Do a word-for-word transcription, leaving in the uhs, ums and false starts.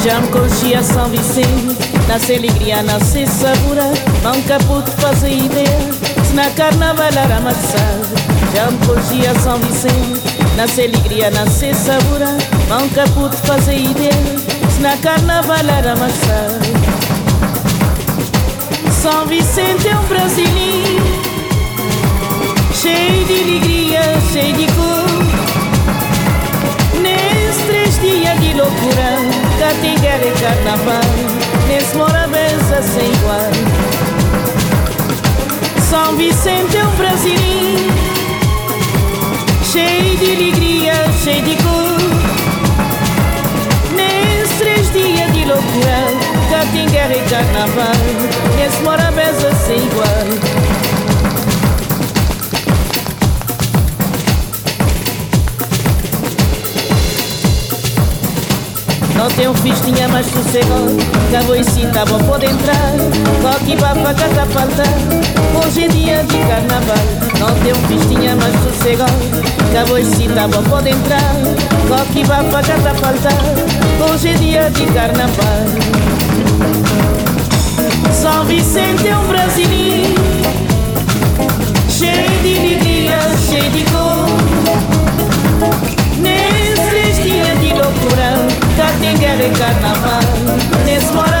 Já me conhecia São Vicente, nasce alegria, nasce sabura. Nunca pude fazer ideia se na carnaval era amassado. Já me conhecia São Vicente, nasce alegria, nasce sabura. Nunca pude fazer ideia se na carnaval era amassado. São Vicente é um brasileiro cheio de alegria, cheio de cor. Nesses três dias de loucura, cá tem guerra e carnaval, nesse Morabeza sem igual. São Vicente é um brasileiro cheio de alegria, cheio de cor. Nesses três dias de loucura, cá tem guerra e carnaval, nesse Morabeza sem igual. Não tem um festinha mais sossegado, que a boicita bom pode entrar. Coque bapa catapalta, hoje é dia de carnaval. Não tem um festinha mais sossegado, que a boicita bom pode entrar. Coque bapa catapalta, hoje é dia de carnaval. São Vicente é um brasileiro cheio de alegria, cheio de cor. Nesses três dias de loucura, cá tem guerra e carnaval, nesse Morabeza